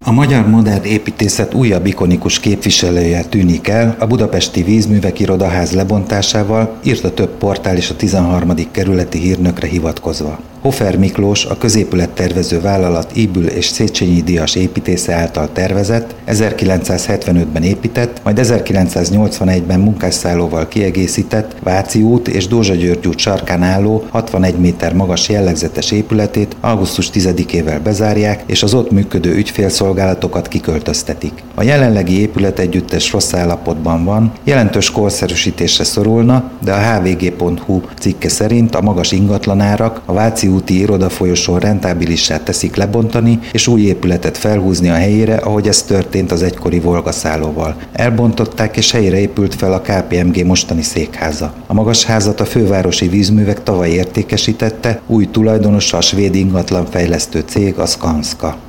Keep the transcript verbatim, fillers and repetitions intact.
A magyar modern építészet újabb ikonikus képviselője tűnik el a budapesti Vízművek Irodaház lebontásával, írt a több portál és a tizenharmadik kerületi hírnökre hivatkozva. Hofer Miklós, a középülettervező vállalat Ybül és Széchenyi díjas építésze által tervezett, ezerkilencszázhetvenötben épített, majd ezerkilencszáznyolcvanegyben munkásszállóval kiegészített Váci út és Dózsa György út sarkán álló hatvanegy méter magas jellegzetes épületét augusztus tizedikével bezárják, és az ott működő ügyfélszolgálatokat kiköltöztetik. A jelenlegi épületegyüttes rossz állapotban van, jelentős korszerűsítésre szorulna, de a há vé gé pont hú cikke szerint a magas ingatlanárak a Váci úti irodafolyosón rentábilissá teszik lebontani és új épületet felhúzni a helyére, ahogy ez történt az egykori Volgaszállóval. Elbontották és helyére épült fel a ká pé em gé mostani székháza. A magasházat a fővárosi vízművek tavaly értékesítette, új tulajdonosa a svéd ingatlanfejlesztő cég, a Skanska.